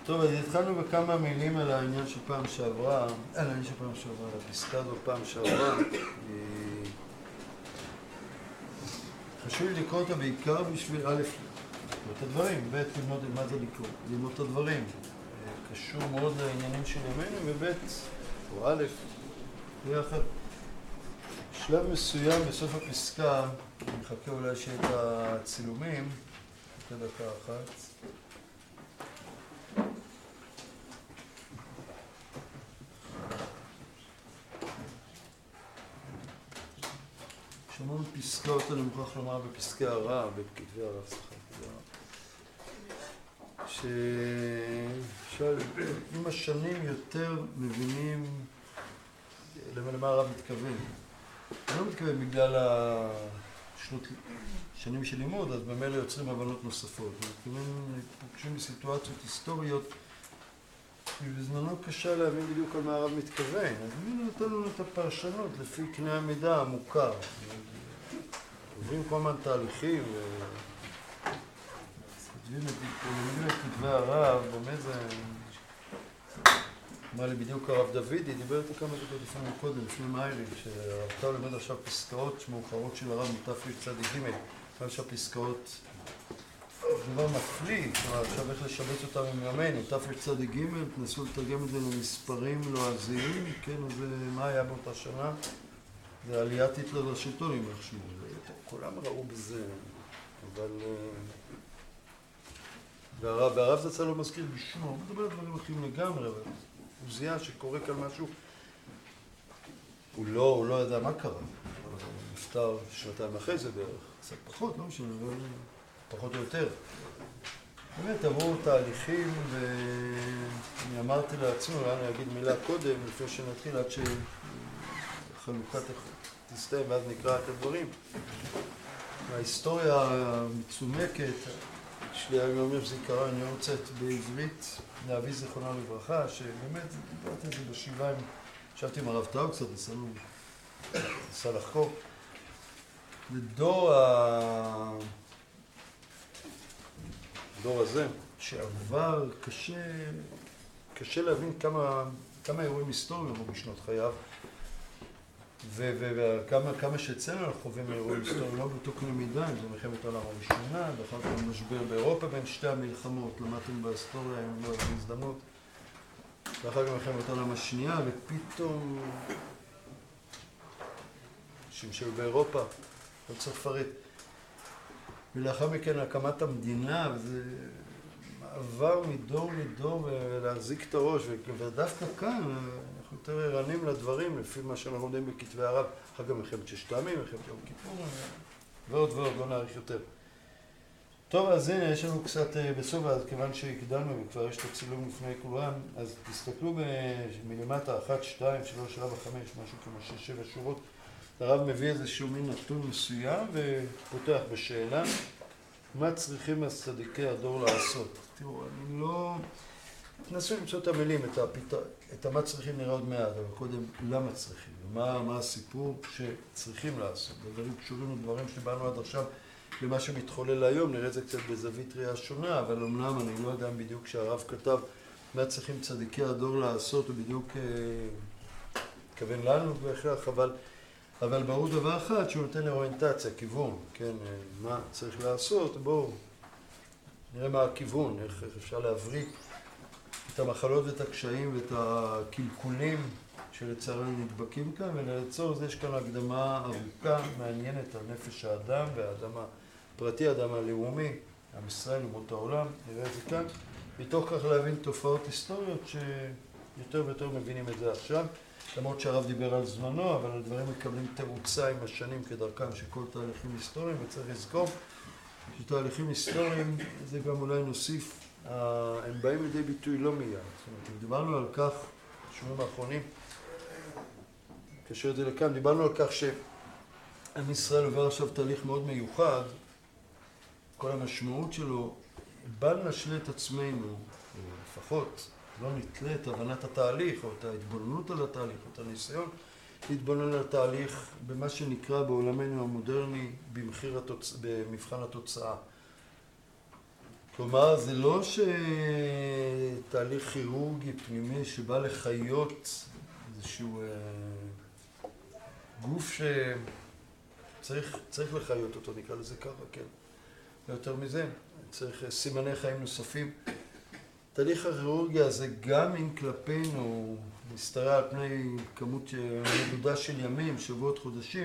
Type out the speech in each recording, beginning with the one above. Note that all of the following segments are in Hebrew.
טוב, אז התחלנו בכמה מילים על העניין של פעם שעברה, על הפסקה הזו פעם שעברה. חשוב לי לקרוא אותה בעיקר בשביל א', את הדברים, ב', ללמוד מה זה לקרוא, ללמוד את הדברים. קשור מאוד לעניינים של ימינו, וב', או א', ביחד. שלב מסוים בסוף הפסקה, אני מחכה אולי שיהיה את הצילומים, את דקה אחת. שמענו פסקאות, אני מוכרח לומר, בפסקי הרב, בכתבי הרב, שעם השנים יותר מבינים למה הרב מתכוון. אני לא מתכוון בגלל השנים של לימוד, אז במילא יוצרים הבנות נוספות. אני מתכוון, פוגשים בסיטואציות היסטוריות, ובזמנו קשה להבין בדיוק על מה הרב מתכוון. אז מי נותן לנו את הפרשנות לפי קנה המידה המוכר. עוברים כל מיני תהליכים, ולומדים את כתבי הרב, באמת זה... אמר לי בדיוק הרב דודי, דיבר איתי כמה דקות לפני קודם, לפני מיילי, שהרב למד עכשיו פסקאות מאוחרות של הרב מתרצ"ג, עכשיו פסקאות דבר מפליא, עכשיו איך לשבץ אותם עם ימינו, תרצ"ג, תנסו לתרגם את זה למספרים לועזיים, כן, אז מה היה באותה שנה? זה עליית היטלר לשלטון, אם איכשהו, כולם ראו בזה, אבל... והרב זצ"ל לא מזכיר בשמו, הוא מדבר על דברים אחרים לגמרי, אבל הוא זיהה שקורה כאן משהו, הוא לא ידע מה קרה, הוא נפטר שנתיים אחרי זה בערך, קצת פחות, לא משנה, פחות או יותר. באמת עברו תהליכים, ואני אמרתי לעצמי, אני אגיד מילה קודם, לפני שנתחיל, עד שחלוקת תסתיים, ואז נקרא את הדברים. ההיסטוריה המצומקת, יש לי היום אומר זיכרון יורצת בעברית, לאבי זיכרונה לברכה, שבאמת, דיברתי את זה בשבעה, ישבתי עם הרב טאו קצת, ניסה לחקור. לדור הזה, שעבר, קשה להבין כמה אירועים היסטוריים עברו בשנות חייו, וכמה שאצלנו אנחנו חווים אירועים היסטוריים, לא באותו קנה מידה, אם זה מלחמת העולם הראשונה, ואחר כך משבר באירופה בין שתי המלחמות, למדתם בהיסטוריה, אם לא הייתה הזדמנות, ואחר כך מלחמת העולם השנייה, ופתאום שמשל באירופה, לא צריך לפרט. ולאחר מכן הקמת המדינה, וזה מעבר מדור לדור ולהחזיק את הראש, ודווקא כאן אנחנו יותר ערנים לדברים לפי מה שאנחנו יודעים בכתבי הרב, אחר כך מלחמת ששת הימים, מלחמת יום כיפור, ועוד, לא נאריך יותר. טוב, אז הנה, יש לנו קצת בסוף, אז כיוון שהקדמנו וכבר יש את הצילום לפני כולם, אז תסתכלו מלמטה 1, 2, 3, 4, 5, משהו כמו 6, 7 שורות. הרב מביא איזשהו מין נתון מסוים ופותח בשאלה, מה צריכים הצדיקי הדור לעשות? תראו, אני לא... תנסו למצוא את המילים, את מה צריכים נראה עוד מעט, אבל קודם למה צריכים, ומה הסיפור שצריכים לעשות. הדברים קשורים לדברים שדיברנו עד עכשיו, למה שמתחולל היום, נראה את זה קצת בזווית ראייה שונה, אבל אומנם אני לא יודע בדיוק שהרב כתב מה צריכים צדיקי הדור לעשות, הוא בדיוק כוון לנו בהכרח, אבל ברור דבר אחד שהוא נותן אוריינטציה, כיוון, כן, מה צריך לעשות, בואו נראה מה הכיוון, איך אפשר להבריא את המחלות ואת הקשיים ואת הקלקולים שלצערנו נדבקים כאן, ולצורך זה יש כאן הקדמה ארוכה, מעניינת על נפש האדם והאדם הפרטי, האדם הלאומי, עם ישראל ומות העולם, נראה את זה כאן, מתוך כך להבין תופעות היסטוריות שיותר ויותר מבינים את זה עכשיו, למרות שהרב דיבר על זמנו, אבל הדברים מקבלים תאוצה עם השנים כדרכם של כל תהליכים היסטוריים, וצריך לזכור שתהליכים היסטוריים, זה גם אולי נוסיף, הם באים לידי ביטוי לא מיד. זאת אומרת, דיברנו על כך, בשבועות האחרונים, קשר את זה לכאן, דיברנו על כך שעם ישראל עובר עכשיו תהליך מאוד מיוחד, כל המשמעות שלו, בל נשלה את עצמנו, לפחות, לא נתלה את הבנת התהליך, או את ההתבוננות על התהליך, או את הניסיון להתבונן על התהליך במה שנקרא בעולמנו המודרני במבחן התוצאה. כלומר, זה לא שתהליך כירורגי פנימי שבא לחיות איזשהו גוף שצריך לחיות אותו, נקרא לזה ככה, כן. ויותר מזה, צריך סימני חיים נוספים. תהליך הכירורגיה זה גם אם כלפינו משתרע על פני כמות מדודה של ימים, שבועות, חודשים,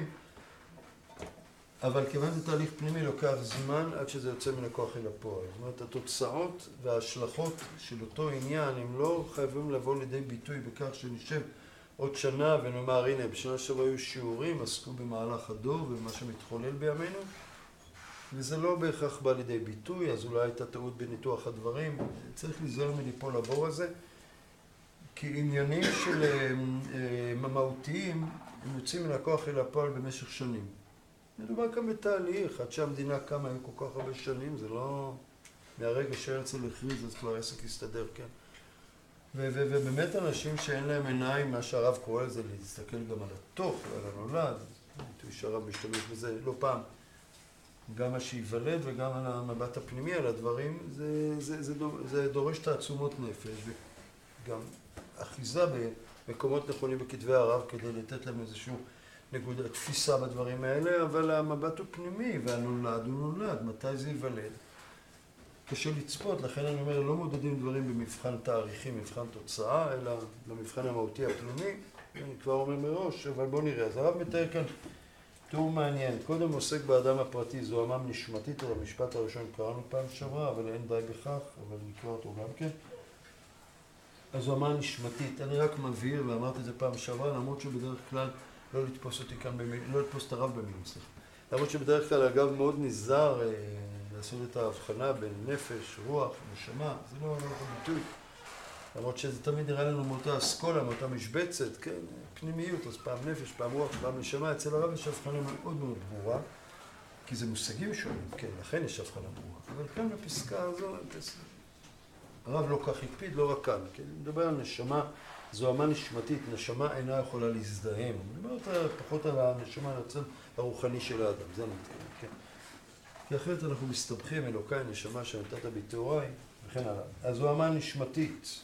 אבל כיוון זה תהליך פנימי לוקח זמן עד שזה יוצא מן הכוח אל הפועל. זאת אומרת, התוצאות וההשלכות של אותו עניין הם לא חייבים לבוא לידי ביטוי בכך שנשב עוד שנה ונאמר, הנה, בשנה שעברה היו שיעורים, עסקו במהלך הדור ומה שמתחולל בימינו, וזה לא בהכרח בא לידי ביטוי, אז אולי הייתה טעות בניתוח הדברים. צריך להיזהר מליפול לבור הזה, כי עניינים של מהותיים הם יוצאים מן הכוח אל הפועל במשך שנים. מדובר כאן בתהליך, עד שהמדינה קמה היו כל כך הרבה שנים, זה לא מהרגע שהרצל הכריז, אז כבר עסק יסתדר, כן. ובאמת אנשים שאין להם עיניים, מה שהרב קורא לזה, להסתכל גם על התוך ועל הנולד, שהרב משתמש בזה לא פעם, גם מה שיוולד וגם על המבט הפנימי על הדברים, זה דורש תעצומות נפש, וגם אחיזה במקומות נכונים בכתבי הרב כדי לתת להם איזשהו נקודה, תפיסה בדברים האלה, אבל המבט הוא פנימי, והנולד הוא נולד, מתי זה ייוולד. קשה לצפות, לכן אני אומר, לא מודדים דברים במבחן תאריכי, מבחן תוצאה, אלא במבחן המהותי הפנימי, אני כבר אומר מראש, אבל בואו נראה. אז הרב מתאר כאן תיאור מעניין. קודם עוסק באדם הפרטי, זוהמה נשמתית, על המשפט הראשון קראנו פעם שעברה, אבל אין די בכך, אבל נקרא אותו גם כן. אז זוהמה נשמתית, אני רק מבהיר, ואמרתי את זה פעם שעברה, למרות שבדרך כלל לא לתפוס אותי כאן, לא לתפוס את הרב במילים, סליחה. למרות שבדרך כלל, אגב, מאוד נזהר לעשות את ההבחנה בין נפש, רוח, נשמה, זה לא ביטוי. למרות שזה תמיד נראה לנו מאותה אסכולה, מאותה משבצת, כן, פנימיות, אז פעם נפש, פעם רוח, פעם נשמה. אצל הרב יש הבחנה מאוד מאוד ברורה, כי זה מושגים שונים, כן, לכן יש הבחנה ברורה. אבל כאן בפסקה הזו, הרב לא כך הקפיד, לא רק כאן, כן, מדבר על נשמה, זוהמה נשמתית, נשמה אינה יכולה להזדהם. מדבר פחות על הנשמה, הרצון הרוחני של האדם, זה מתכוון, כן. כי אחרת אנחנו מסתבכים, אלוקיי, נשמה שנתת בתאוריי, וכן הלאה. אז זוהמה נשמתית,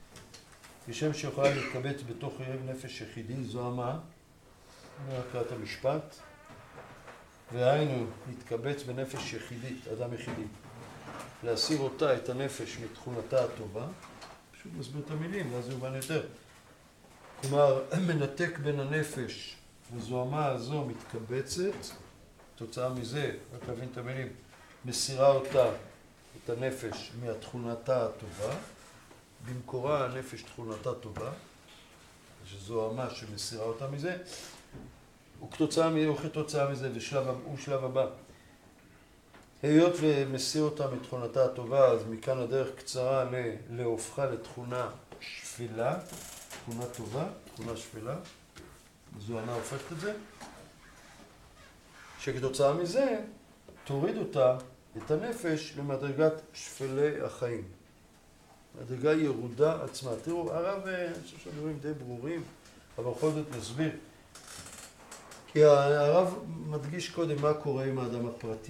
כשם שיכולה להתקבץ בתוך אויב נפש יחידי, זוהמה, אני אקרא את המשפט, והיינו להתקבץ בנפש יחידית, אדם יחידי, להסיר אותה, את הנפש, מתכונתה הטובה, פשוט מסביר את המילים, ואז זה יובן יותר. כלומר, מנתק בין הנפש, וזוהמה הזו מתקבצת, תוצאה מזה, רק להבין את המילים, מסירה אותה, את הנפש, מהתכונתה הטובה, במקורה הנפש תכונתה טובה, שזוהמה שמסירה אותה מזה, וכתוצאה מזה, הוא שלב הבא. היות ומסיר אותה מתכונתה הטובה, אז מכאן הדרך קצרה להופכה לתכונה שפלה, תכונה טובה, תכונה שפלה, זוהמה הופכת את זה, שכתוצאה מזה תוריד אותה, את הנפש, למדרגת שפלי החיים. מדרגה ירודה עצמה. תראו, הרב, אני חושב שהדברים די ברורים, אבל בכל זאת נסביר. כי הרב מדגיש קודם מה קורה עם האדם הפרטי.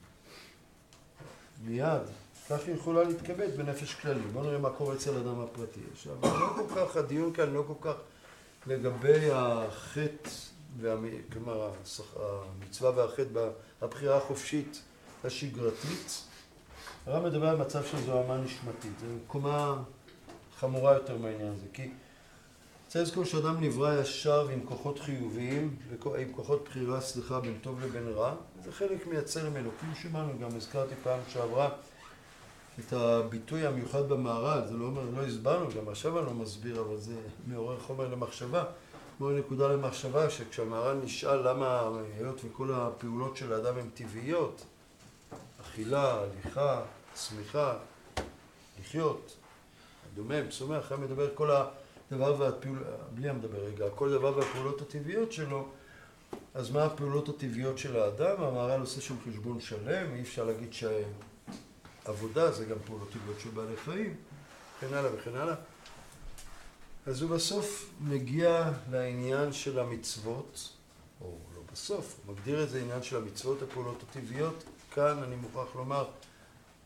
מיד, כך היא יכולה להתכבד בנפש כללי. בואו נראה מה קורה אצל האדם הפרטי. עכשיו, לא כל כך, הדיון כאן לא כל כך לגבי החטא, כלומר, המצווה והחטא בבחירה החופשית השגרתית. הרב מדבר על מצב של זוהמה נשמתית. זו קומה חמורה יותר מהעניין הזה. כי צריך לזכור שאדם נברא ישר עם כוחות חיוביים, עם כוחות בחירה, בין טוב לבין רע. זה חלק מהצלם אלוקים שלנו. גם הזכרתי פעם שעברה את הביטוי המיוחד במהר"ל. זה לא אומר, לא הסברנו, גם עכשיו אני לא מסביר, אבל זה מעורר חומר למחשבה. מעורר נקודה למחשבה, שכשהמהר"ל נשאל למה היות וכל הפעולות של האדם הן טבעיות, אכילה, הליכה, צמיחה, לחיות, דומם, צומח, היה מדבר כל הדבר והפעולות, בלי המדבר רגע, כל דבר והפעולות הטבעיות שלו, אז מה הפעולות הטבעיות של האדם? המהר"ל עושה שם חשבון שלם, אי אפשר להגיד שעבודה זה גם פעולות טבעיות של בעלי חיים, וכן הלאה וכן הלאה. אז הוא בסוף מגיע לעניין של המצוות, או לא בסוף, הוא מגדיר את זה עניין של המצוות, הפעולות הטבעיות. כאן אני מוכרח לומר,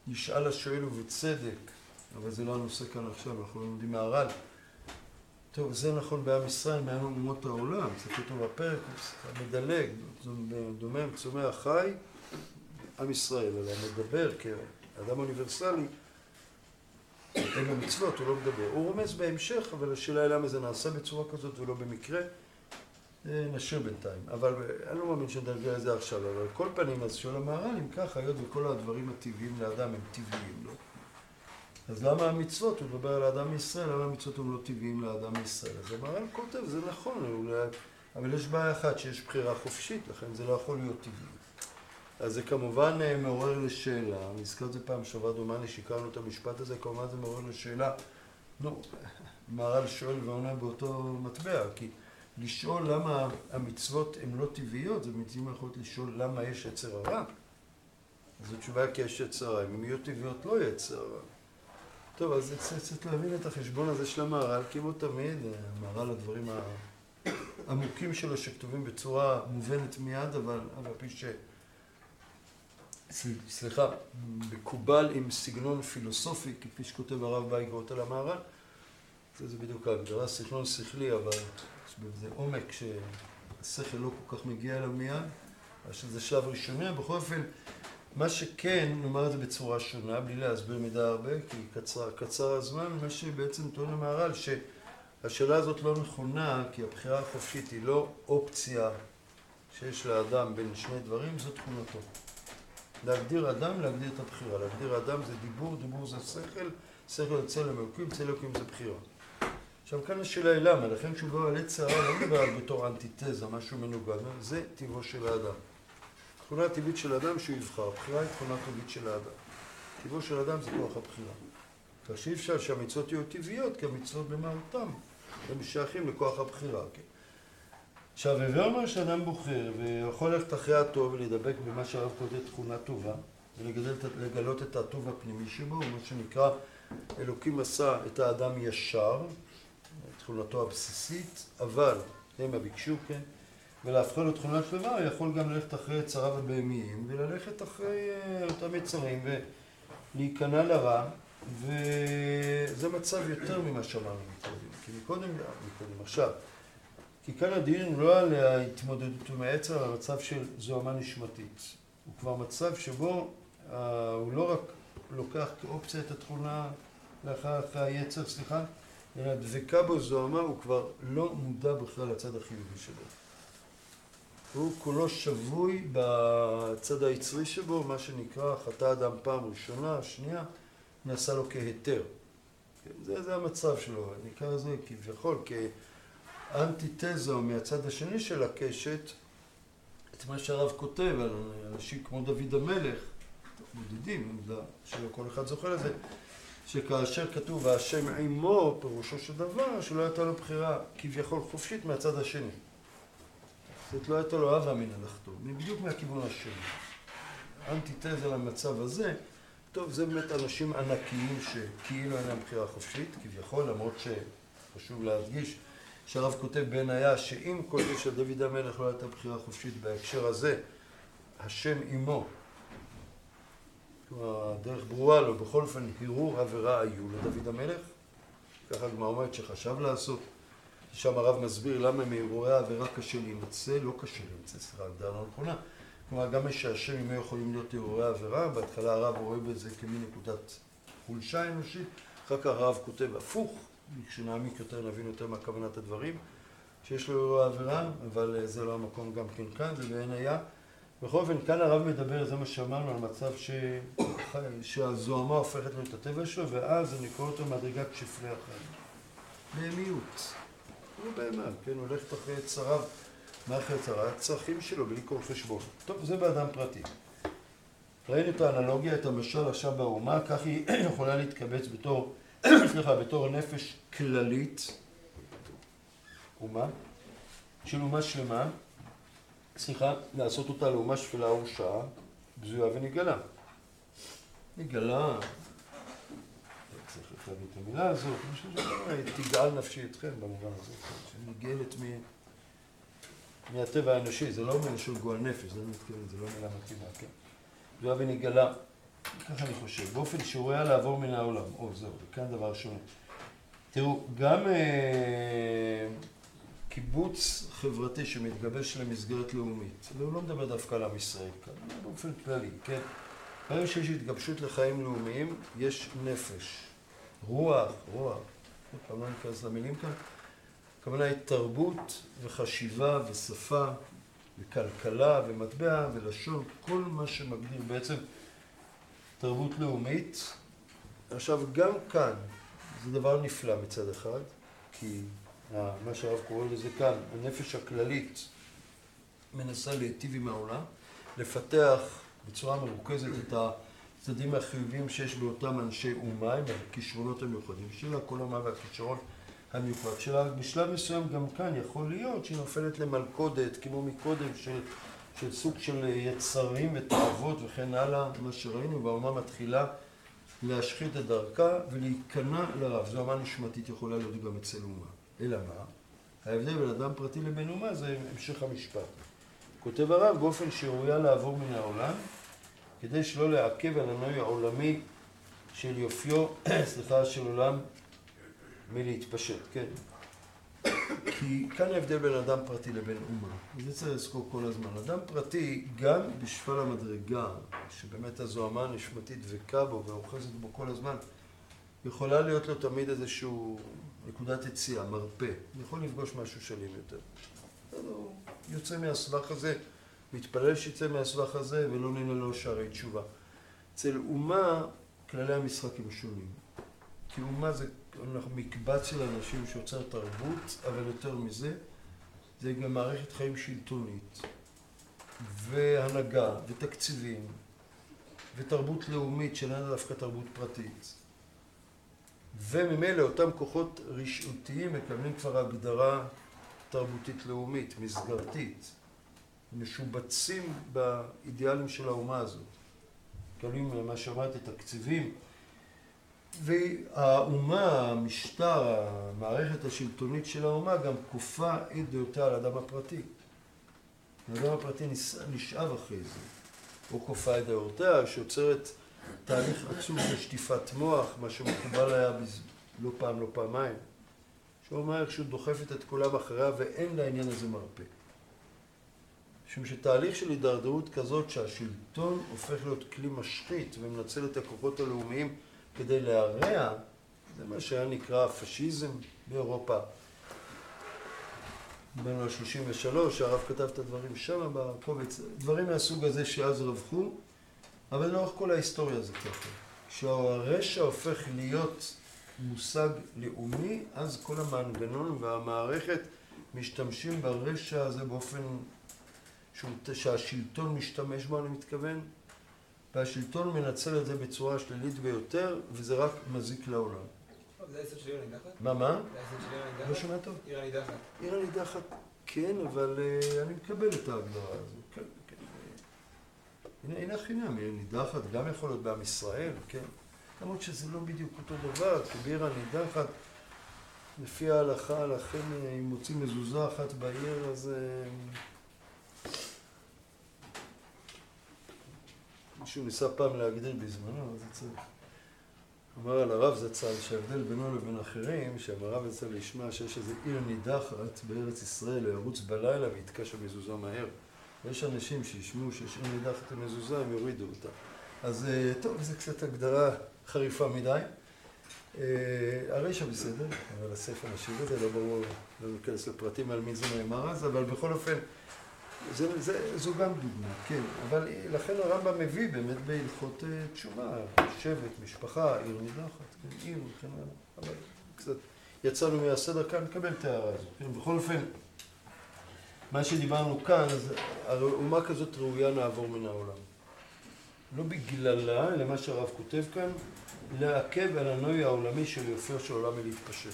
ישאל השואל ובצדק, אבל זה לא הנושא כאן עכשיו, אנחנו לומדים מהר"ל. טוב, זה נכון בעם ישראל, מעם אומות העולם, זה כתוב בפרק, המדלג, דומה מצומח חי, עם ישראל, אלא מדבר כאדם אוניברסלי, אין לו מצוות, הוא לא מדבר. הוא רומז בהמשך, אבל השאלה היא למה זה נעשה בצורה כזאת ולא במקרה. נשאיר בינתיים, אבל אני לא מאמין שנדרגע את זה עכשיו, אבל על כל פנים, אז שואל המהר"ל, אם ככה, היות וכל הדברים הטבעיים לאדם הם טבעיים, לא? אז למה המצוות, הוא מדבר על האדם מישראל, למה המצוות הם לא טבעיים לאדם מישראל? אז המהר"ל כותב, זה נכון, אבל יש בעיה אחת, שיש בחירה חופשית, לכן זה לא יכול להיות טבעי. אז זה כמובן מעורר לשאלה, אני הזכרתי את זה פעם שעברה דומני, שיקרנו את המשפט הזה, כמובן זה מעורר לשאלה, המהר"ל שואל ועונה באותו מטבע, כי לשאול למה המצוות הן לא טבעיות, זה בעצם יכולת לשאול למה יש יצר הרע. אז התשובה כי יש יצר הרע, אם הן יהיו טבעיות לא יהיה יצר הרע. טוב, אז צריך להבין את החשבון הזה של המהר"ל, כמו תמיד, המהר"ל הדברים העמוקים שלו שכתובים בצורה מובנת מיד, אבל פי מקובל עם סגנון פילוסופי, כפי שכותב הרב באיגרות על המהר"ל. זה בדיוק ההגדרה, סגנון שכלי, אבל יש בזה עומק שהשכל לא כל כך מגיע אליו מיד, שזה שלב ראשוני. בכל אופן, מה שכן, נאמר את זה בצורה שונה, בלי להסביר מידה הרבה, כי קצר הזמן, מה שבעצם טוען המהר"ל, שהשאלה הזאת לא נכונה, כי הבחירה החופשית היא לא אופציה שיש לאדם בין שני דברים, זו תכונתו. להגדיר אדם, להגדיר את הבחירה. להגדיר אדם זה דיבור, דיבור זה שכל, שכל יוצא למלוקים, יוצא למלוקים זה בחירה. עכשיו כאן השאלה היא למה, לכן כשהוא בא על יצר הרע, לא מדבר על בתור אנטיתזה, משהו מנוגד, זה טבעו של האדם. תכונה הטבעית של האדם שהוא יבחר, הבחירה היא תכונה טבעית של האדם. טבעו של האדם זה כוח הבחירה. כך שאי אפשר שהמצוות יהיו טבעיות, כי המצוות במהותם, הם שייכים לכוח הבחירה. כן? עכשיו, הווה אומר שאדם בוחר, ויכול ללכת אחרי הטוב ולדבק במה שהרב קורא תכונה טובה, ולגלות את הטוב הפנימי שבו, מה שנקרא, אלוקים עשה את האדם ישר, תכונתו הבסיסית, אבל הם הביקשו, כן? ולהפכה לו תכונה שלמה, הוא יכול גם ללכת אחרי יצריו הבהמיים, וללכת אחרי אותם יצרים, ולהיכנע לרע, וזה מצב יותר ממה שאמרנו מקודם. כי מקודם, עכשיו, כי כאן הדיון לא על ההתמודדות עם היצר, על המצב של זוהמה נשמתית. הוא כבר מצב שבו הוא לא רק לוקח כאופציה את התכונה לאחר היצר, אלא דבקה בו זוהמה, הוא כבר לא מודע בכלל לצד החיובי שלו. הוא כולו שבוי בצד היצרי שבו, מה שנקרא חטא אדם פעם ראשונה, שנייה, נעשה לו כהיתר. זה המצב שלו, נקרא לזה כביכול, כאנטיתזה מהצד השני של הקשת, את מה שהרב כותב על אנשים כמו דוד המלך, מודדים, שלא כל אחד זוכר לזה, שכאשר כתוב והשם עמו, פירושו של דבר, שלא הייתה לו בחירה כביכול חופשית מהצד השני. זאת לא הייתה לו אהבה מן הלכתו, בדיוק מהכיוון השני. אנטיתזה למצב הזה, טוב, זה באמת אנשים ענקיים שכאילו אין להם בחירה חופשית, כביכול, למרות שחשוב להדגיש, שהרב כותב בעינייה שאם כל זה של דוד המלך לא הייתה בחירה חופשית בהקשר הזה, השם עמו, הדרך ברורה לו, בכל אופן, הרהור עבירה היו לדוד המלך, ככה הגמרא אומרת שחשב לעשות, שם הרב מסביר למה מהרהורי העבירה קשה להימצא, לא קשה להימצא, סליחה, הגדרה לא נכונה, כלומר, גם שהשם עמו יכולים להיות הרהורי העבירה, בהתחלה הרב רואה בזה כמין נקודת חולשה אנושית, אחר כך הרב כותב הפוך, כשנעמיק יותר נבין יותר מה כוונת הדברים, שיש לו הרהורי העבירה, אבל זה לא המקום גם כן כאן, זה בעין היה. בכל אופן, כאן הרב מדבר, זה מה שאמרנו, על מצב שהזוהמה הופכת לו את הטבע שלו, ואז אני קורא אותו מדרגת שפלי החיים. בהמיות. הוא בהמה, כן, הוא הולך אחרי יצריו, מה אחרי יצריו? הצרכים שלו, בלי כל חשבון. טוב, זה באדם פרטי. ראינו את האנלוגיה, את המשל עכשיו באומה, כך היא יכולה להתקבץ בתור נפש כללית, אומה, של אומה שלמה, לעשות אותה לאומה שפלה ורשעה, בזויה ונגלה. נגלה, צריך להביא את המילה הזאת, תגאל נפשי אתכם במובן הזה, שנגאלת מהטבע האנושי, זה לא מילה של גועל נפש, זה לא מתכוון, זה לא מילה מתאימה, כן? בזויה ונגלה, ככה אני חושב, באופן שהוא היה לעבור מן העולם. זהו, כאן דבר שונה. תראו, גם קיבוץ חברתי שמתגבש למסגרת לאומית, והוא לא מדבר דווקא על עם ישראל כאן, באופן כללי, כן? ברגע שיש התגבשות לחיים לאומיים, יש נפש, רוח, לא ניכנס למילים כאן, הכוונה היא תרבות וחשיבה ושפה וכלכלה ומטבע ולשון, כל מה שמגדיר בעצם תרבות לאומית. עכשיו, גם כאן זה דבר נפלא מצד אחד, כי מה שהרב קורא לזה כאן, הנפש הכללית מנסה להיטיב עם העולם, לפתח בצורה מרוכזת את הצדדים החיוביים שיש באותם אנשי אומה, עם הכישרונות המיוחדים שלה, כל אומה והכישרון המיוחד שלה. בשלב מסוים גם כאן יכול להיות שהיא נופלת למלכודת, כמו מקודם, של סוג של יצרים ותאוות וכן הלאה, מה שראינו, והאומה מתחילה להשחית את דרכה ולהיכנע לרב. זו אומה נשמתית יכולה להיות גם אצל אומה. אלא מה? ההבדל בין אדם פרטי לבין אומה זה המשך המשפט. כותב הרב באופן שראויה לעבור מן העולם, כדי שלא לעכב על הנוי העולמי של יופיו, של עולם מלהתפשט, כן? כי כאן ההבדל בין אדם פרטי לבין אומה. וזה צריך לזכור כל הזמן. אדם פרטי, גם בשפל המדרגה, שבאמת הזוהמה הנשמתית דבקה בו ואוחזת בו כל הזמן, יכולה להיות לו תמיד איזשהו נקודת יציאה, מרפא. יכול לפגוש משהו שלים יותר. הוא יוצא מהסבך הזה, מתפלל שיצא מהסבך הזה, ולא נהנה לו שערי תשובה. אצל אומה, כללי המשחק הם שונים. כי אומה זה מקבץ של אנשים שיוצר תרבות, אבל יותר מזה, זה גם מערכת חיים שלטונית, והנהגה, ותקציבים, ותרבות לאומית, שאיננה דווקא תרבות פרטית. וממילא אותם כוחות רשעותיים מקבלים כבר הגדרה תרבותית לאומית, מסגרתית, משובצים באידיאלים של האומה הזאת. מקבלים, מה שאמרתי, תקציבים, והאומה, המשטר, המערכת השלטונית של האומה גם כופה את דעותיה על האדם הפרטי. האדם הפרטי נשאב אחרי זה, או כופה את דעותיה, שיוצרת תהליך עצוב של שטיפת מוח, מה שמקובל היה לא פעם, לא פעמיים. שהוא אומר איך שהוא דוחפת את כולם אחריה ואין לעניין הזה מרפא. משום שתהליך של הידרדרות כזאת שהשלטון הופך להיות כלי משחית ומנצל את הכוחות הלאומיים כדי להרע, זה מה שהיה נקרא פשיזם באירופה. בין ה-33, הרב כתב את הדברים שם בקובץ, דברים מהסוג הזה שאז רווחו, אבל לאורך כל ההיסטוריה זה ככה. כשהרשע הופך להיות מושג לאומי, אז כל המנגנון והמערכת משתמשים ברשע הזה באופן שהשלטון משתמש בו, אני מתכוון, והשלטון מנצל את זה בצורה שלילית ביותר, וזה רק מזיק לעולם. זה הספר של עיר הנידחת? מה? זה הספר של עיר הנידחת? לא שומע טוב? עיר הנידחת. עיר הנידחת, כן, אבל אני מקבל את ההגדרה הזו. כן, כן. הנה חינם, עיר הנידחת גם יכול להיות בעם ישראל, כן? למרות שזה לא בדיוק אותו דבר, כי בעיר הנידחת, לפי ההלכה, לכן אם מוצאים מזוזה אחת בעיר, אז מישהו ניסה פעם להגדיר בזמנו, אז צריך. אמר על הרב זצ"ל שההבדל בינו לבין אחרים, שהרב זצ"ל ישמע שיש איזו עיר נידחת בארץ ישראל, ירוץ בלילה ויתקע שם מזוזה מהר. ויש אנשים שישמעו שיש עיר נידחת למזוזה, הם יורידו אותה. אז טוב, זה קצת הגדרה חריפה מדי. הרשע בסדר, אבל הספר נשאיר את זה, לא ברור, לא ניכנס לפרטים על מי זה נאמר אז, אבל בכל אופן, זו גם דוגמה, כן. אבל לכן הרמב"ם מביא באמת בהלכות תשובה, שבט, משפחה, עיר נידחת, כן, עיר וכן הלאה. אבל קצת יצאנו מהסדר כאן, נקבל את ההערה הזו. כן, בכל אופן, מה שדיברנו כאן, אז אומה כזאת ראויה נעבור מן העולם. לא בגללה, אלא מה שהרב כותב כאן, לעכב על הנוי העולמי של יופיו של עולם מלהתפשט.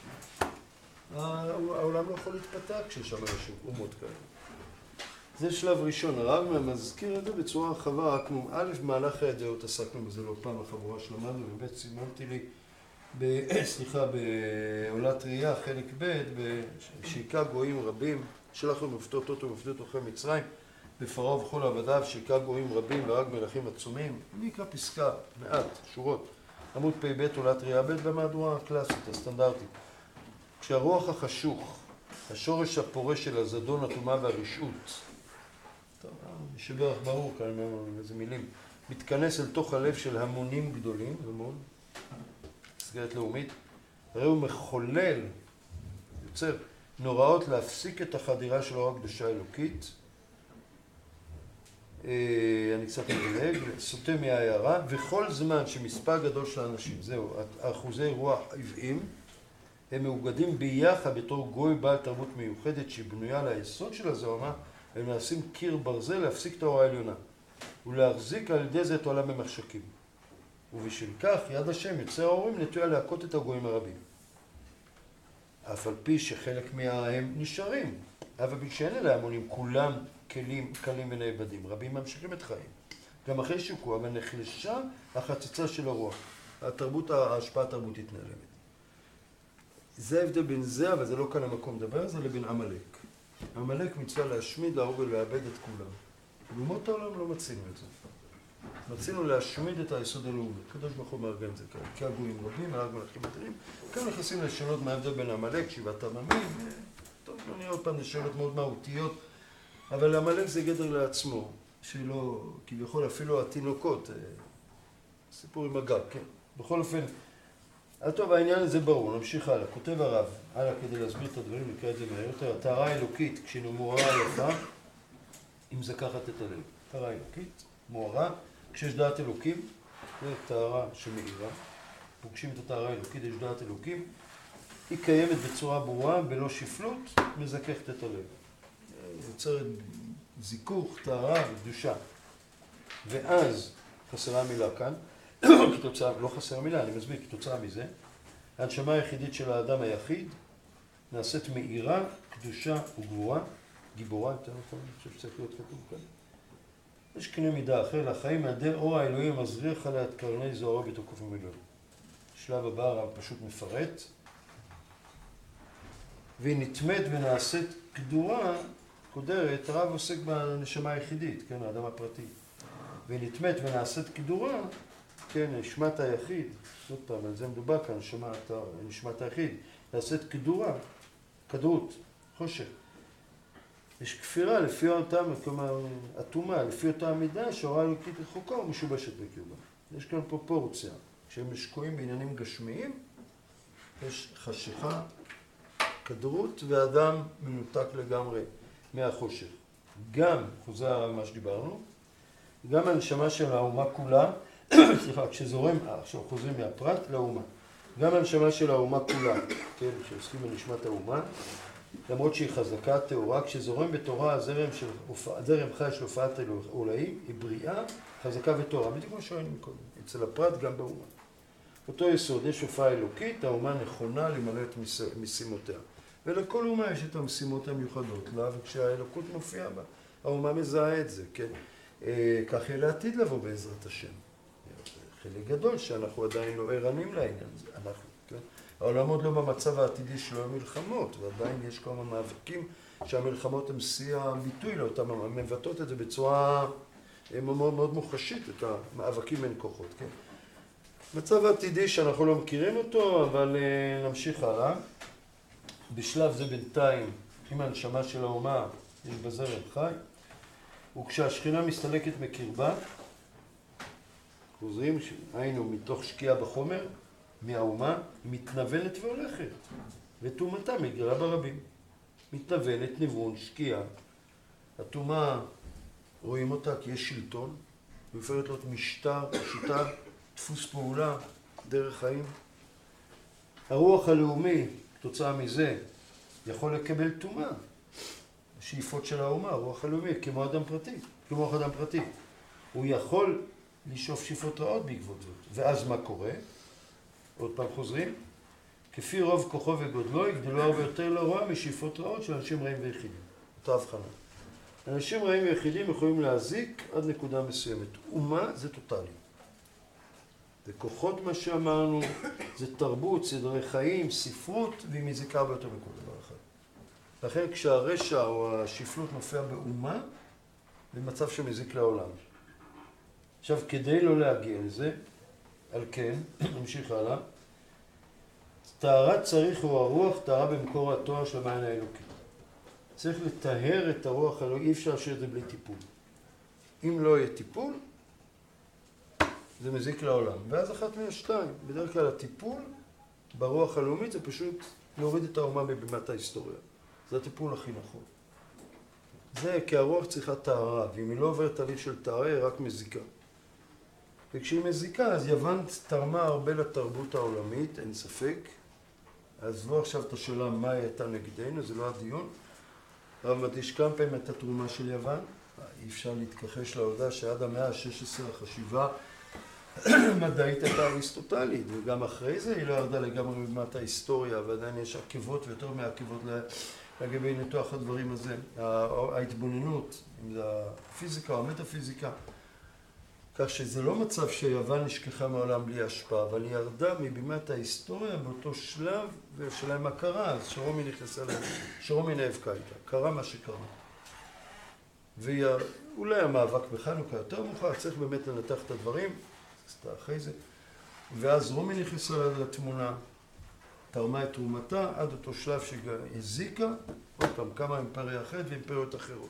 העולם לא יכול להתפתח כשיש שם אנשים, אומות כאלה. זה שלב ראשון, הרב מזכיר את זה בצורה רחבה, רק א', במהלך הדעות עסקנו בזה לא פעם, החבורה שלמדנו, וב' סימנתי לי, בעולת ראייה, חלק ב', שהיכה גויים רבים, שלחנו מפתות אותו ומפתות אוכלי מצרים, בפרעה ובכל עבדיו שהכה גויים רבים והרג מלכים עצומים. אני אקרא פסקה, מעט, שורות. עמוד פ"ב עולת רי"ב במהדורה הקלאסית, הסטנדרטית. כשהרוח החשוך, השורש הפורה של הזדון, הטומאה והרשעות, שברך ברור כאן, איזה מילים, מתכנס אל תוך הלב של המונים גדולים, זה מאוד מסגרת לאומית, הרי הוא מחולל, יוצר נוראות להפסיק את החדירה של אור הקדושה האלוקית. אני קצת מדלג, סוטה מהעיירה, וכל זמן שמספר גדול של האנשים, זהו, אחוזי רוח עוועים, הם מאוגדים ביחד בתור גוי בעל תרבות מיוחדת שבנויה על היסוד של הזוהמה, הם נעשים קיר ברזל להפסיק את האור העליונה ולהחזיק על ידי זה את העולם במחשכים. ובשביל כך יד השם יוצר האורים נטויה להכות את הגויים הרבים. אף על פי שחלק מהם נשארים, אף על פי שאין אלה המונים, כולם כלים קלים ונאבדים, רבים ממשיכים את חיים. גם אחרי שוקוע, אבל נחלשה החציצה של הרוח. ההשפעה התרבותית נעלמת. זה ההבדל בין זה, אבל זה לא כאן המקום לדבר, זה לבין עמלק. עמלק מצווה להשמיד, להרוג ולאבד את כולם. לאומות העולם לא מצינו את זה. מצינו להשמיד את היסוד הלאומי. הקדוש ברוך הוא מארגן את זה כאן. כי הגויים רבים, הרג מלכים אחרים. כאן נכנסים לשאלות מה ההבדל בין עמלק, שבעת עממים. טוב, לא נראה עוד פעם, זה שאלות מאוד מהותיות. אבל עמלק זה גדר לעצמו, שלא, כביכול אפילו התינוקות, סיפור עם הגג, כן? בכל אופן, טוב, העניין הזה ברור, נמשיך הלאה. כותב הרב, הלאה כדי להסביר את הדברים, נקרא את זה מהר יותר. הטהרה האלוקית, כשהיא מוארה יפה, היא מזכחת את הלב. טהרה אלוקית, מוארה, כשיש דעת אלוקים, זה טהרה שמאירה, פוגשים את הטהרה האלוקית, יש דעת אלוקים, היא קיימת בצורה ברורה, בלא שפלות, מזכחת את הלב. יוצרת זיכוך, טהרה וקדושה. ואז חסרה המילה כאן, כתוצאה, לא חסרה מילה, אני מסביר, כתוצאה מזה, ההנשמה היחידית של האדם היחיד נעשית מאירה, קדושה וגבורה, גיבורה, יותר נכון, אני חושב שצריך להיות כתוב כאן. יש קנה מידה אחר, לחיים מהדר אור האלוהים מזריח עליה את קרני זוהרו בתוקף ומילואים. שלב הבא הרב פשוט מפרט, והיא נטמאת ונעשית קדורה, קודרת, הרב עוסק בנשמה היחידית, כן, האדם הפרטי. והיא נטמאת ונעשית קדורה, כן, נשמת היחיד, עוד פעם, על זה מדובר כאן, נשמת היחיד, נעשית קדורה, קדרות, חושך. יש כפירה לפי אותה, כלומר, אטומה, לפי אותה המידה שההוראה האלוקית רחוקה ומשובשת בקרבה. יש כאן פרופורציה. כשהם שקועים בעניינים גשמיים, יש חשיכה, קדרות, ואדם מנותק לגמרי מהחושך. גם, חוזר הרב מה שדיברנו, גם הנשמה של האומה כולה, סליחה, כשזורם, עכשיו חוזרים מהפרט לאומה. גם הנשמה של האומה כולה, כן, שעוסקים בנשמת האומה, למרות שהיא חזקה, טהורה, כשזורם בתורה הזרם חי של הופעת אלוהים, היא בריאה, חזקה וטהורה. בדיוק כמו שראינו קודם, אצל הפרט גם באומה. אותו יסוד, יש הופעה אלוקית, האומה נכונה למלא את משימותיה. ולכל אומה יש את המשימות המיוחדות לה, וכשהאלוקות מופיעה בה, האומה מזהה את זה, כן? כך יהיה לעתיד לבוא בעזרת השם. חלק גדול שאנחנו עדיין לא ערנים לעניין הזה, אנחנו, כן? העולם עוד לא במצב העתידי שלו המלחמות, ועדיין יש כמה מאבקים שהמלחמות הם שיא הביטוי לאותם, מבטאות את זה בצורה מאוד מאוד מוחשית, את המאבקים בין כוחות, כן? מצב העתידי שאנחנו לא מכירים אותו, אבל נמשיך הלאה. בשלב זה בינתיים, עם הנשמה של האומה, יש בזרם חי, וכשהשכינה מסתלקת מקרבה, חוזרים, היינו מתוך שקיעה בחומר, מהאומה, מתנוונת והולכת, וטומאתה מגלה ברבים. מתנוונת, נבון, שקיעה. הטומאה, רואים אותה כי יש שלטון, והופכת להיות משטר, שיטה, דפוס פעולה, דרך חיים. הרוח הלאומי, כתוצאה מזה, יכול לקבל טומאה. השאיפות של האומה, הרוח הלאומי, כמו אדם פרטי. הוא יכול לשאוף שאיפות רעות בעקבות זאת. ואז מה קורה? עוד פעם חוזרים. כפי רוב כוחו וגודלו, יגדלו הרבה יותר לרוע משאיפות רעות של אנשים רעים ויחידים. אותה הבחנה. אנשים רעים ויחידים יכולים להזיק עד נקודה מסוימת. אומה זה טוטלי. זה כוחות מה שאמרנו, זה תרבות, סדרי חיים, ספרות, והיא מזיקה ביותר מכל דבר אחד. לכן כשהרשע או השפלות מופיע באומה, במצב שמזיק לעולם. עכשיו, כדי לא להגיע לזה, על כן, נמשיך הלאה, טהרת צריך הוא הרוח, טהרה במקור התואר של המעיין האלוקי. צריך לטהר את הרוח, הלא אי אפשר להשאיר את זה בלי טיפול. אם לא יהיה טיפול, זה מזיק לעולם. ואז אחת מן השתיים, בדרך כלל הטיפול ברוח הלאומית זה פשוט להוריד את האומה מבימת ההיסטוריה. זה הטיפול הכי נכון. זה כי הרוח צריכה טהרה, ואם היא לא עוברת תהליך של טהרה, היא רק מזיקה. וכשהיא מזיקה, אז יוון תרמה הרבה לתרבות העולמית, אין ספק. אז לא עכשיו את השאלה מה היא הייתה נגדנו, זה לא הדיון. הרב מדגיש כמה פעמים את התרומה של יוון. אי אפשר להתכחש לעובדה שעד המאה ה-16 החשיבה מדעית הייתה אריסטוטלית, וגם אחרי זה היא לא ירדה לגמרי מבימת ההיסטוריה, ועדיין יש עקבות ויותר מעקבות לגבי ניתוח הדברים הזה. ההתבוננות, אם זה הפיזיקה או המטאפיזיקה, כך שזה לא מצב שיוון נשכחה מעולם בלי השפעה, אבל היא ירדה מבימת ההיסטוריה באותו שלב, והשאלה מה קרה, אז שרומי נכנסה להם, שרומי נאבקה איתה, קרה מה שקרה. ואולי המאבק בחנוכה יותר מאוחר, צריך באמת לנתח את הדברים, אחרי זה, ואז רומי נכנסה לתמונה, תרמה את תרומתה עד אותו שלב שהזיקה, עוד פעם, כמה אימפריה אחרת ואימפריות אחרות.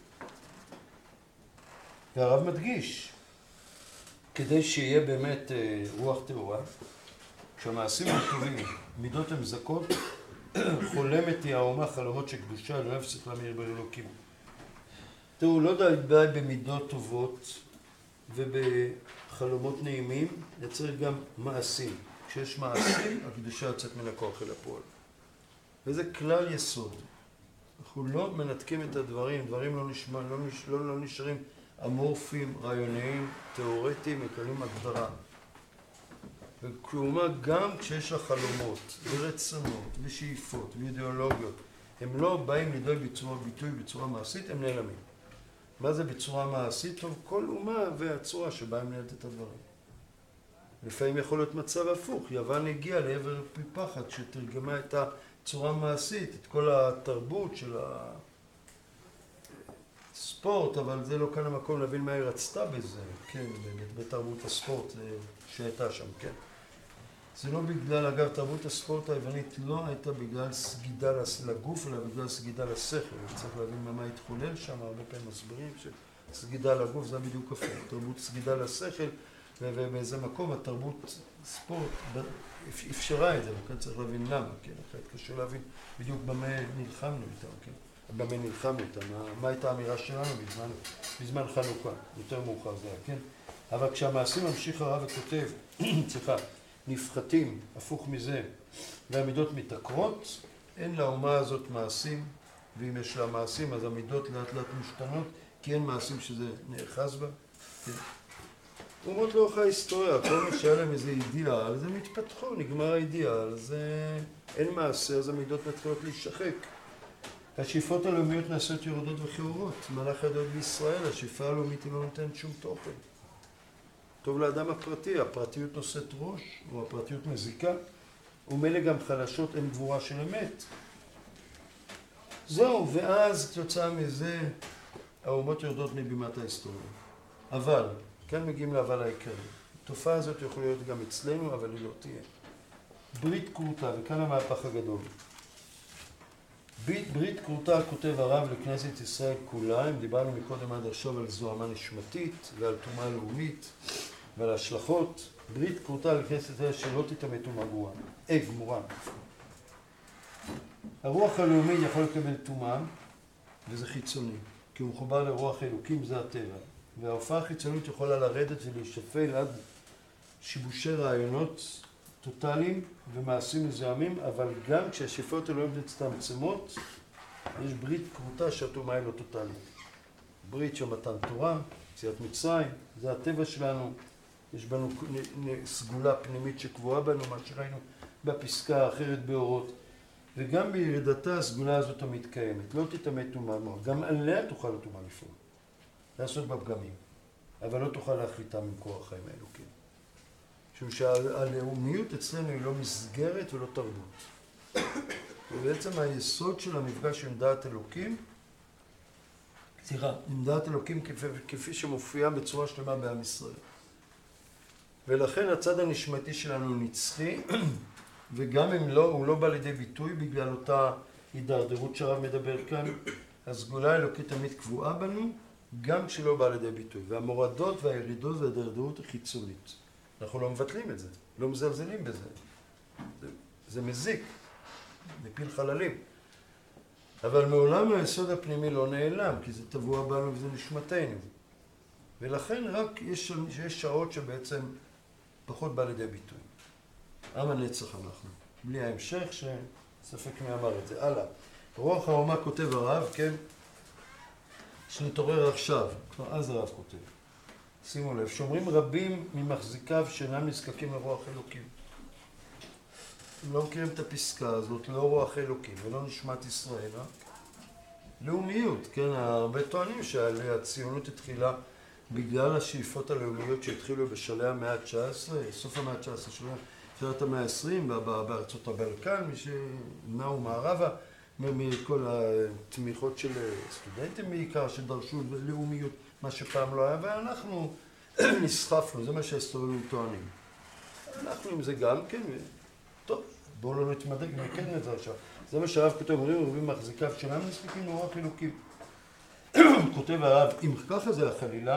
והרב מדגיש, כדי שיהיה באמת רוח טהורה, כשהמעשים הם טובים, מידות הן זכות, חולמת היא האומה חלומות שקדושה, לא נפסק להמיר באלוקים. תראו, לא די במידות טובות ובחלומות נעימים, יצר גם מעשים. כשיש מעשים, הקדושה יוצאת מן הכוח אל הפועל. וזה כלל יסוד. אנחנו לא מנתקים את הדברים, דברים לא נשארים אמורפיים, רעיוניים, תיאורטיים, מקבלים הגדרה. וכלומר, גם כשיש לה חלומות, ורצונות, ושאיפות, ואידיאולוגיות, הם לא באים לידי ביטוי בצורה מעשית, הם נעלמים. מה זה בצורה מעשית? טוב, כל אומה והצורה שבה הם נהלת את הדברים. לפעמים יכול להיות מצב הפוך. יוון הגיעה לעבר פי פחד, שתרגמה את הצורה המעשית, את כל התרבות של הספורט, אבל זה לא כאן המקום להבין מה היא רצתה בזה, כן, בתרבות הספורט שהייתה שם, כן. זה לא בגלל, אגב, תרבות הספורט היוונית לא הייתה בגלל סגידה לגוף, אלא בגלל סגידה לשכל. צריך להבין מה התחולל שם, הרבה פעמים מסבירים שסגידה לגוף זה בדיוק הפוך. תרבות סגידה לשכל, ובאיזה מקום התרבות ספורט אפשרה את זה, וכאן צריך להבין למה, כן. אחרת קשה להבין בדיוק במה נלחמנו איתם, כן. במה נלחמנו איתם, מה הייתה האמירה שלנו בזמן חנוכה, יותר מאוחר זה היה, כן. אבל כשהמעשים ממשיך הרב וכותב, צריכה, נפחתים, הפוך מזה, והמידות מתעקרות, אין לאומה הזאת מעשים, ואם יש לה מעשים, אז המידות לאט לאט משתנות, כי אין מעשים שזה נאחז בה. כן. אומות לאורך ההיסטוריה, כל מה שהיה להם איזה אידיאל, זה מתפתחו, נגמר האידיאל, זה אין מעשה, אז המידות מתחילות להישחק. השאיפות הלאומיות נעשות יורדות וחיורות. מהלך הדעות בישראל, השאיפה הלאומית היא לא נותנת שום תוכן. טוב לאדם הפרטי, הפרטיות נושאת ראש, או הפרטיות מזיקה, ומילא גם חלשות אין גבורה של אמת. זהו, ואז כתוצאה מזה, האומות יורדות מבימת ההיסטוריה. אבל, כאן מגיעים לאבל העיקרי. התופעה הזאת יכולה להיות גם אצלנו, אבל היא לא תהיה. ברית כרותה, וכאן המהפך הגדול. ברית כרותה כותב הרב לכנסת ישראל כולה, אם דיברנו מקודם עד עכשיו על זוהמה נשמתית ועל תרומה לאומית ועל השלכות, ברית כרותה לכנסת ישראל שלא תתעמת גמורה. הרוח הלאומי יכול לקבל תרומה, וזה חיצוני, כי הוא מחובר לרוח אלוקים, זה הטבע. וההופעה החיצונית יכולה לרדת ולהישפל עד שיבושי רעיונות טוטליים ומעשים מזוהמים, אבל גם כשהשאיפות אלוהים מצטמצמות, יש ברית כרותה שהתרומה היא לא טוטלית. ברית של מתן תורה, יציאת מצרים, זה הטבע שלנו, יש בנו סגולה פנימית שקבועה בנו, מה שראינו בפסקה האחרת באורות, וגם בירידתה הסגולה הזאת המתקיימת, לא תתעמת תרומה מאוד, גם עליה תוכל התרומה לפעול, לעשות בה פגמים, אבל לא תוכל להחליטה ממקור החיים האלוקים. משום שהלאומיות אצלנו היא לא מסגרת ולא תרבות. ובעצם היסוד של המפגש עם דעת אלוקים, סליחה, עם דעת אלוקים כפי שמופיעה בצורה שלמה בעם ישראל. ולכן הצד הנשמתי שלנו נצחי, וגם אם לא, הוא לא בא לידי ביטוי בגלל אותה הידרדרות שהרב מדבר כאן, הסגולה האלוקית תמיד קבועה בנו, גם כשלא בא לידי ביטוי. והמורדות והירידות וההידרדרות היא חיצונית. אנחנו לא מבטלים את זה, לא מזלזלים בזה. זה מזיק, מפיל חללים. אבל מעולם היסוד הפנימי לא נעלם, כי זה טבוע בנו וזה נשמתנו. ולכן רק יש שעות שבעצם פחות בא לידי ביטוי. עם הנצח אנחנו. בלי ההמשך שספק מי אמר את זה. הלאה. רוח האומה כותב הרב, כן? שנתעורר עכשיו. כבר אז הרב כותב. שימו לב, שומרים רבים ממחזיקיו שאינם נזקקים לרוח אלוקים. הם לא מכירים את הפסקה הזאת, לא רוח אלוקים ולא נשמת ישראל, לאומיות, כן? הרבה טוענים שהציונות התחילה בגלל השאיפות הלאומיות שהתחילו בשלהי המאה ה-19, סוף המאה ה-19, תחילת המאה ה-20, בארצות הבלקן, מי שנעו מערבה, מכל התמיכות של סטודנטים בעיקר, שדרשו לאומיות, מה שפעם לא היה, ואנחנו נסחפנו, זה מה שההיסטוריונים טוענים. אנחנו עם זה גם כן, טוב, בואו לא נתמדק, נקן את זה עכשיו. זה מה שהרב כותב, אומרים, רבים מחזיקיו שאינם נזקקים לרוח אלוקים. כותב הרב, אם ככה זה החלילה,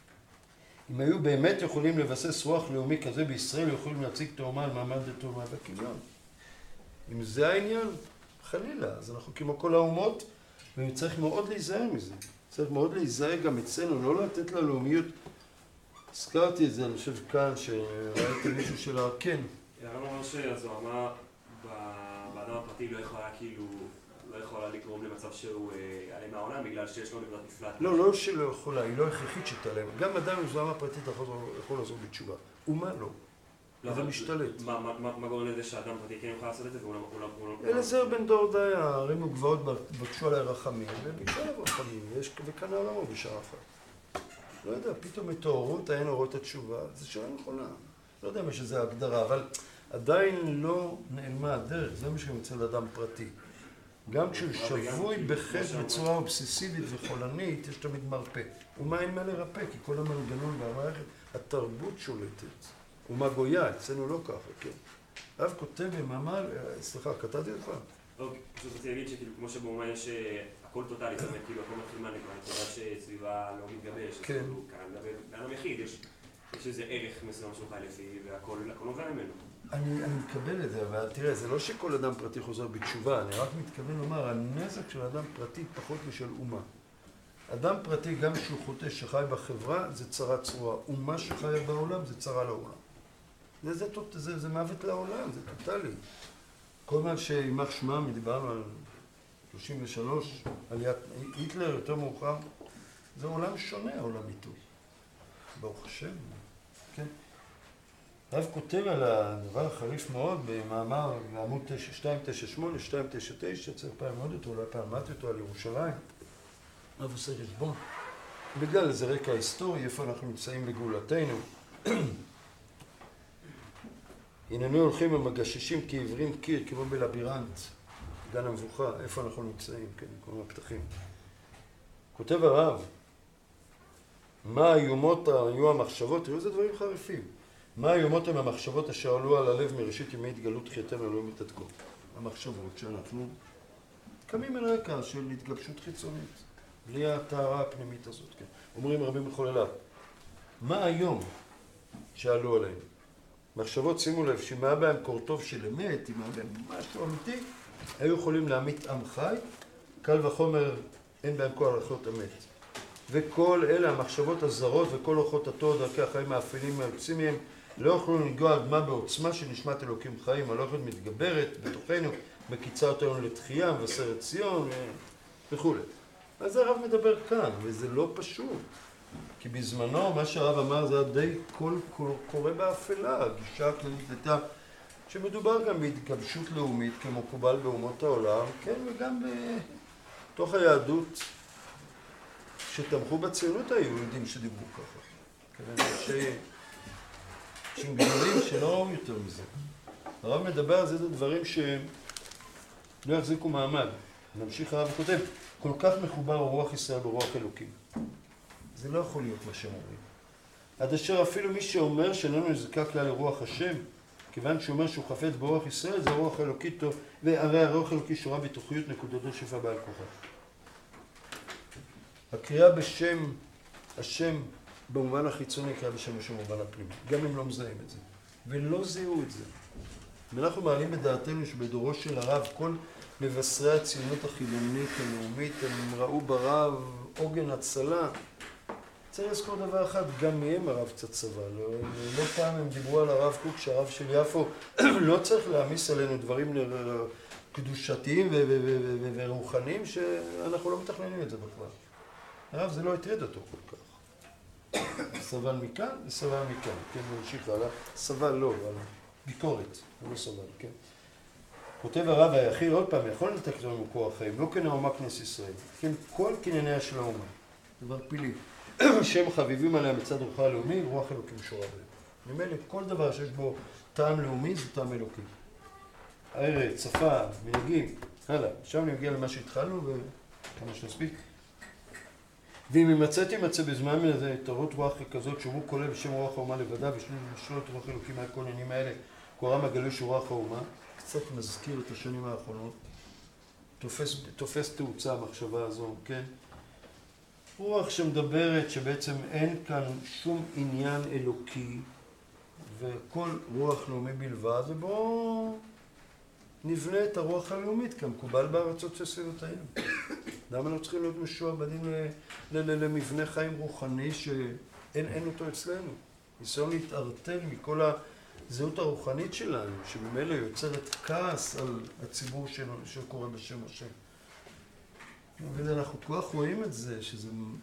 אם היו באמת יכולים לבסס רוח לאומי כזה בישראל, יכולים להציג תאומה על מעמד התאומה והקניין. אם זה העניין, חלילה, אז אנחנו כמו כל האומות, וצריך מאוד להיזהר מזה. צריך מאוד להיזהר גם אצלנו, לא לתת ללאומיות. הזכרתי את זה, אני חושב כאן, שראיתי מישהו של כן. הרב אומר שהזוהמה באדם הפרטי לא יכולה כאילו, לא יכולה לגרום למצב שהוא יעלם מהעולם בגלל שיש לו נקודת נפלט. לא שלא יכולה, היא לא הכרחית שתעלם. גם אדם עם זוהמה פרטית יכול לעזור בתשובה. ומה לא? זה משתלט. מה גורם לזה שהאדם פרטי כן יכול לעשות את זה והוא לא... אלעזר בן דורדיה, הערים וגבעות בקשו עליי רחמים, וביקשו עליו רחמים, וקנה עולמו בשעה אחת. לא יודע, פתאום התעוררות, אין אורות התשובה, זו שאלה נכונה. לא יודע מה שזה ההגדרה, אבל עדיין לא נעלמה הדרך, זה מה שמצא לאדם פרטי. גם כשהוא שבוי בחטא בצורה אובססיבית וחולנית, יש תמיד מרפא. ומה אין מה לרפא? כי כל המנגנון והמערכת, התרבות שולטת. ומה גויה, אצלנו לא ככה, כן. הרב כותב במאמר, סליחה, קטעתי אותך? לא, פשוט רציתי להגיד שכאילו כמו שבאומה יש הכל טוטלי, זאת אומרת, כאילו הכל מתחיל מהנקודה שסביבה לא מתגבש, כן. לאדם יחיד יש איזה ערך מסוים שהוא חי לפי, והכל נובע ממנו. אני מקבל את זה, אבל תראה, זה לא שכל אדם פרטי חוזר בתשובה, אני רק מתכוון לומר, הנזק של אדם פרטי פחות משל אומה. אדם פרטי, גם שהוא חוטא שחי בחברה, זה צרה צרורה. אומה שחיה בעולם, זה צרה לעולם. זה מוות לעולם, זה טוטלי. כל מה שימח שמם, דיברנו על 33, עליית היטלר יותר מאוחר, זה עולם שונה, העולם איתו. ברוך השם, כן? הרב כותב על הדבר החריף מאוד במאמר בעמוד 298, 299, צריך פעם מאוד אותו, אולי פעם למדתי אותו על ירושלים. הרב עושה חשבון. בגלל איזה רקע היסטורי, איפה אנחנו נמצאים בגאולתנו. הננו הולכים ומגששים כעברים קיר, כמו בלבירנט, גן המבוכה, איפה אנחנו נמצאים, כן, כמו הפתחים. כותב הרב, מה האיומות היו המחשבות, תראו איזה דברים חריפים. מה האיומות הם המחשבות אשר עלו על הלב מראשית ימי התגלות חייתנו לא מתעתקו? המחשבות שאנחנו קמים אל רקע של התגבשות חיצונית, בלי הטהרה הפנימית הזאת, כן. אומרים רבים מחולליו. מה היום שעלו עליהם? מחשבות, שימו לב, שאם היה בהם קורטוב של אמת, אם היה בהם משהו אמיתי, היו יכולים להמית עם חי, קל וחומר אין בהם כל הלכות אמת. וכל אלה המחשבות הזרות וכל אורחות התור דרכי החיים האפלים היוצאים מהם, לא יכולו לנגוע על דמה בעוצמה של נשמת אלוקים חיים, הלכת מתגברת בתוכנו, מקיצה אותנו לתחייה, מבשרת ציון וכו'. אז הרב מדבר כאן, וזה לא פשוט. כי בזמנו, מה שהרב אמר זה די קורה באפלה, הגישה הכללית הייתה שמדובר גם בהתגבשות לאומית כמקובל באומות העולם, כן, וגם בתוך היהדות שתמכו בציונות היו יהודים שדיברו ככה. כיוון שהם גדולים שלא ראו יותר מזה. הרב מדבר על זה דברים שלא יחזיקו מעמד. ממשיך הרב וכותב, כל כך מחובר רוח ישראל ברוח אלוקים. זה לא יכול להיות מה שהם אומרים. עד אשר אפילו מי שאומר שאיננו נזקק לה לרוח השם, כיוון שהוא אומר שהוא חפץ ברוח ישראל, זה רוח אלוקי טוב, והרי הרוח אלוקי שורה בתוכיות נקודתו שפע בעל כוחה. הקריאה בשם השם במובן החיצוני, קריאה בשם השם במובן הפנימי, גם אם לא מזהים את זה. ולא זיהו את זה. ואנחנו מעלים בדעתנו שבדורו של הרב, כל מבשרי הציונות החילונית הלאומית, הם ראו ברב עוגן הצלה. צריך לזכור דבר אחד, גם מהם הרב קצת סבל. לא פעם הם דיברו על הרב קוק, שהרב של יפו לא צריך להעמיס עלינו דברים קדושתיים ורוחניים, שאנחנו לא מתכננים את זה בכלל. הרב זה לא הטריד אותו כל כך. סבל מכאן וסבל מכאן, כן, נמשיך הלאה. סבל לא, אבל ביקורת, הוא לא סבל, כן. כותב הרב היחיד, עוד פעם, יכול לתקן לנו כוח חיים, לא כנאומה כנס ישראל, כן, כל קנייניה של האומה, דבר פילי, שהם חביבים עליה מצד רוחה הלאומי, רוח אלוקים שורה בהם. ממילא, כל דבר שיש בו טעם לאומי, זה טעם אלוקי. הארץ, שפה, מנהגים, הלאה. עכשיו אני מגיע למה שהתחלנו, וכמה שנספיק. ואם ימצא בזמן מן הזה תורות רוח כזאת שהוא כולל בשם רוח האומה לבדה ושלוט רוח אלוקים מהכל העניינים האלה קורם הגלוי של רוח האומה, קצת מזכיר את השנים האחרונות, תופס תאוצה המחשבה הזו, כן? רוח שמדברת שבעצם אין כאן שום עניין אלוקי וכל רוח לאומי בלבד, ובואו נבנה את הרוח הלאומית כמקובל בארצות שסביבותיהם. למה לא צריכים להיות משועבדים למבנה חיים רוחני שאין אותו אצלנו? ניסיון להתערטל מכל הזהות הרוחנית שלנו, שממילא יוצרת כעס על הציבור שקורא בשם השם. ואנחנו כל כך רואים את זה, שזה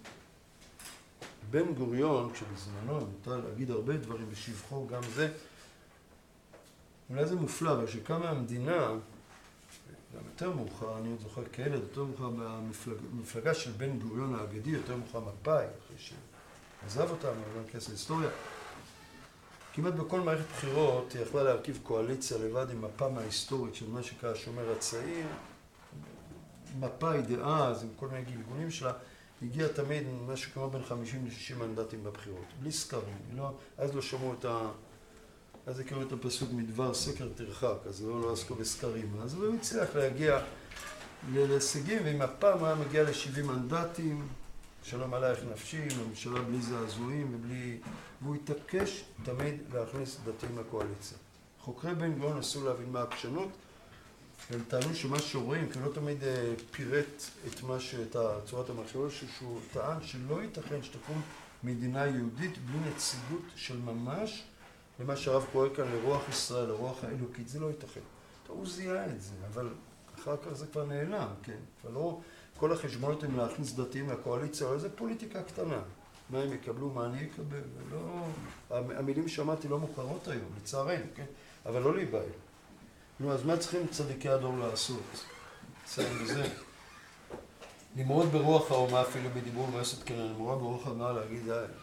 בן גוריון, כשבזמנו, מותר להגיד הרבה דברים בשבחו, גם זה, אולי זה מופלא, אבל שקמה המדינה, גם יותר מאוחר, אני עוד זוכר כילד, יותר מאוחר במפלגה של בן גוריון האגדי, יותר מאוחר מפא"י, אחרי שעזב אותה, מעבר כס ההיסטוריה. כמעט בכל מערכת בחירות היא יכלה להרכיב קואליציה לבד עם מפ"ם ההיסטורית של מה שקרא השומר הצעיר. מפא"י דאז, עם כל מיני גלגולים שלה, הגיע תמיד משהו כמו בין 50 ל-60 מנדטים בבחירות, בלי סקרים. אז לא שמעו את אז הכירו את הפסוק מדבר סקר תרחק, אז לא עסקו בסקרים. אז הוא הצליח להגיע להישגים, ועם הפעם היה מגיע ל-70 מנדטים, שלום עלייך נפשי, הממשלה בלי זעזועים והוא התעקש תמיד להכניס דתיים לקואליציה. חוקרי בן גוריון נסו להבין מה העקשנות, והם טענו שמה שרואים, כי לא תמיד פירט את צורת המחשבה, שהוא טען שלא ייתכן שתקום מדינה יהודית בלי נציגות של ממש, למה שהרב קורא כאן לרוח ישראל, לרוח האלוקית, זה לא ייתכן. הוא זיהה את זה, אבל אחר כך זה כבר נעלם, כן? אבל לא כל החשבונות הם להכניס דתיים לקואליציה, אבל זה פוליטיקה קטנה. מה הם יקבלו, מה אני אקבל, ולא... המילים שמעתי לא מוכרות היום, לצערנו, כן? אבל לא להיבהל. נו, אז מה צריכים צדיקי הדור לעשות? סיים בזה. למרוד ברוח האומה, אפילו בדיבור מועסת כן, למרוד ברוח האומה להגיד,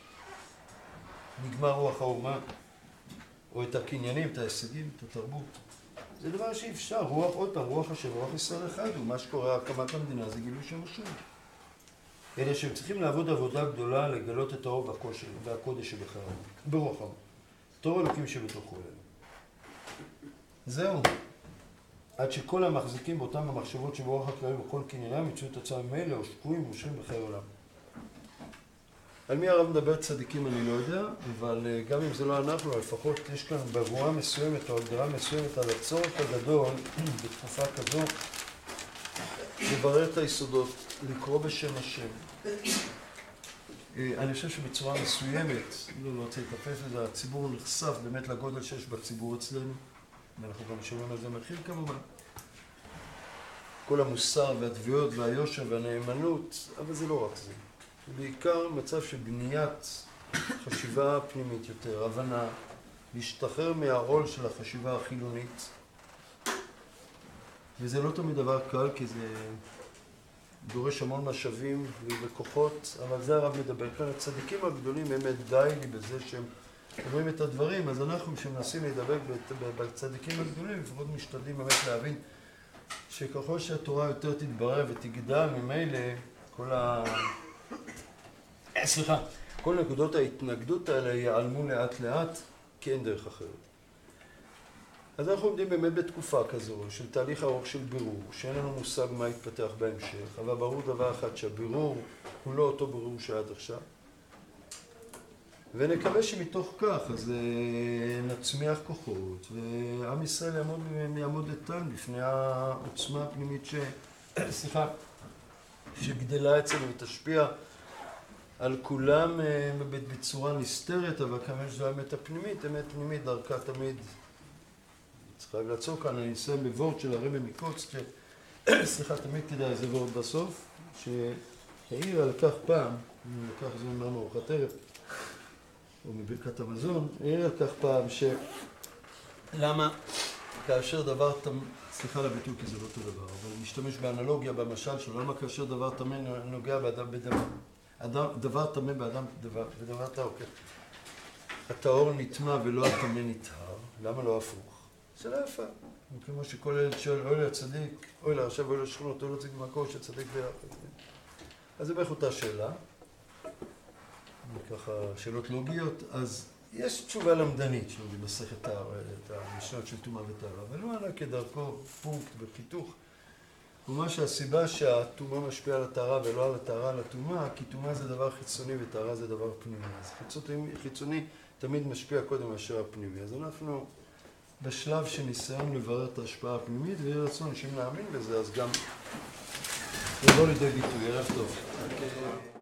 נגמר רוח האומה. או את הקניינים, את ההישגים, את התרבות. זה דבר שאי אפשר. רוח, עוד פעם, רוח השם, רוח ישראל אחד, ומה שקורה הקמת המדינה זה גילוי שם השם. אלה שהם צריכים לעבוד עבודה גדולה, לגלות את האור והקודש שבחרם. ברוח האומה. תור אלוקים שבתוכו אלינו. זהו. עד שכל המחזיקים באותם המחשבות שברוח הכללי וכל קניינם יצאו את עצמם מילא או שקועים ומושכים בחיי עולם. על מי הרב מדבר צדיקים אני לא יודע, אבל גם אם זה לא אנחנו, לפחות יש כאן בבואה מסוימת או הגדרה מסוימת על הצורך הגדול בתקופה כזו לברר את היסודות, לקרוא בשם השם. אני חושב שבצורה מסוימת, לא רוצה להתאפס לזה, הציבור נחשף באמת לגודל שיש בציבור אצלנו, ואנחנו גם משלמים על זה מחיר כמובן. כל המוסר והתביעות והיושר והנאמנות, אבל זה לא רק זה. בעיקר מצב של בניית חשיבה פנימית יותר, הבנה, להשתחרר מהעול של החשיבה החילונית. וזה לא תמיד דבר קל, כי זה דורש המון משאבים וכוחות, אבל זה הרב מדבר כאן. הצדיקים הגדולים באמת די לי בזה שהם אומרים את הדברים, אז אנחנו שמנסים להידבק בצדיקים הגדולים, לפחות משתדלים באמת להבין שככל שהתורה יותר תתברר ותגדל, ממילא כל נקודות ההתנגדות האלה ייעלמו לאט לאט, כי אין דרך אחרת. אז אנחנו עומדים באמת בתקופה כזו, של תהליך ארוך של בירור, שאין לנו מושג מה יתפתח בהמשך, אבל ברור דבר אחד, שהבירור הוא לא אותו בירור שעד עכשיו. ונקווה שמתוך כך, אז נצמיח כוחות, ועם ישראל יעמוד איתן בפני העוצמה הפנימית שגדלה אצלנו ותשפיע על כולם בצורה נסתרת, אבל כמה שזו האמת הפנימית, אמת פנימית, דרכה תמיד. צריכה לעצור כאן, אני אסיים בוורד של הרבי מקוץ, תמיד כדאי איזה וורד בסוף, שהעיר על כך פעם, אני לקח זה מארוחת ערב, או מברכת המזון, העיר על כך פעם למה כאשר דבר סליחה על הביטוי כי זה לא אותו דבר, אבל משתמש באנלוגיה, במשל שלו, למה כאשר דבר טמא נוגע באדם דבר טמא באדם בדבר טהור, הטהור נטמא ולא הטמא נטהר, למה לא הפוך? שאלה יפה, כמו שכל ילד שואל, אוי לצדיק, אוי לרשע ואוי לשכונות, אוי לצדיק במקור שצדיק ביחד. אז זה בערך אותה שאלה, ככה שאלות לוגיות, אז יש תשובה למדנית שלומדים במסכת המשנות של טומאה וטהרה, אבל לא עלה כדרכו פונקט בחיתוך. כלומר שהסיבה שהטומאה משפיעה על הטהרה ולא על הטהרה על הטומאה, כי טומאה זה דבר חיצוני וטהרה זה דבר פנימי. אז חיצוני תמיד משפיע קודם מאשר הפנימי. אז אנחנו בשלב של ניסיון לברר את ההשפעה הפנימית, ויהיה רצון אנשים להאמין בזה, אז גם יבוא לידי ביטוי. ערב טוב.